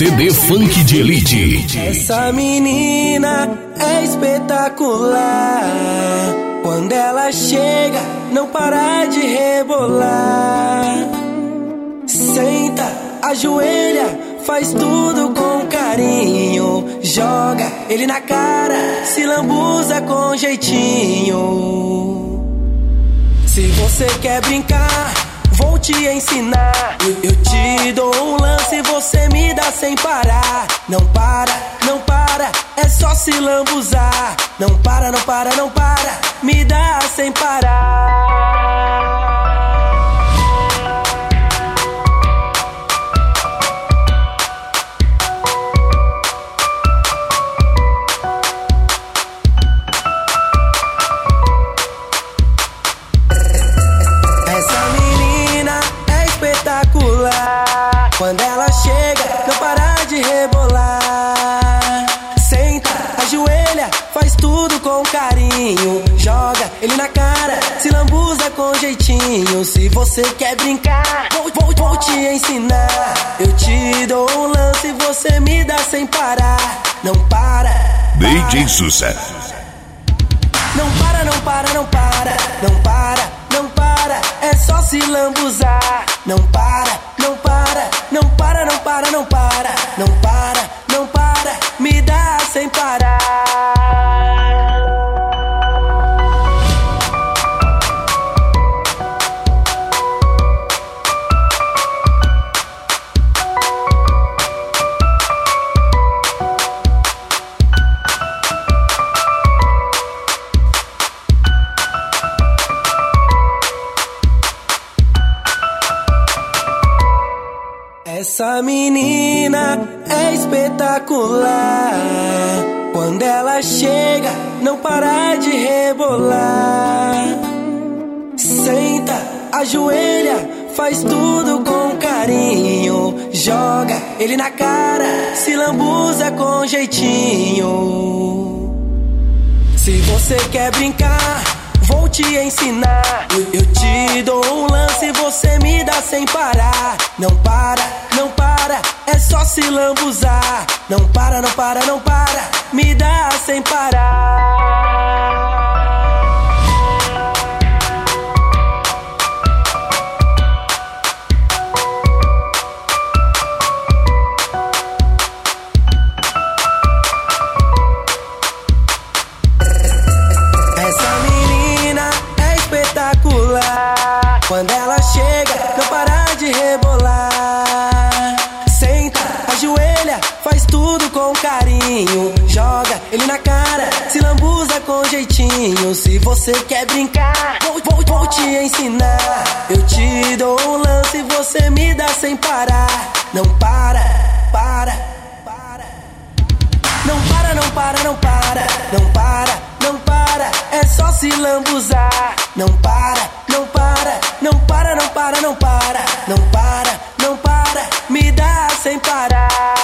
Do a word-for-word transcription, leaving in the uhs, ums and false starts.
C D Funk de Elite. Essa menina é espetacular. Quando ela chega, não para de rebolar. Senta, ajoelha, faz tudo com carinho. Joga ele na cara, se lambuza com jeitinho. Se você quer brincar, vou te ensinar. Eu, eu te dou um lance, você me dá sem parar. Não para, não para, é só se lambuzar. Não para, não para, não para, me dá sem parar. Quando ela chega, não para de rebolar. Senta, ajoelha, faz tudo com carinho. Joga ele na cara, se lambuza com jeitinho. Se você quer brincar, vou, vou, vou te ensinar. Eu te dou um lance, você me dá sem parar. Não para, D J Sussa. Não para, não para, não para, não para, não para, é só se lambuzar. Não para, não para, não para, não para, não para, não para, não para, me dá sem parar. Essa menina é espetacular. Quando ela chega, não para de rebolar. Senta, ajoelha, faz tudo com carinho. Joga ele na cara, se lambuza com jeitinho. Se você quer brincar, vou te ensinar. Eu, eu te dou um lance, você me dá sem parar. Não para, não para, é só se lambuzar. Não para, não para, não para, me dá sem parar. Quando ela chega, não para de rebolar. Senta, ajoelha, faz tudo com carinho. Joga ele na cara, se lambuza com jeitinho. Se você quer brincar, vou, vou, vou te ensinar. Eu te dou um lance, você me dá sem parar. Não para, para, para. Não para, não para, não para, não para, não para, é só se lambuzar. Não para, não para, não para, não para, não para, não para, não para, me dá sem parar.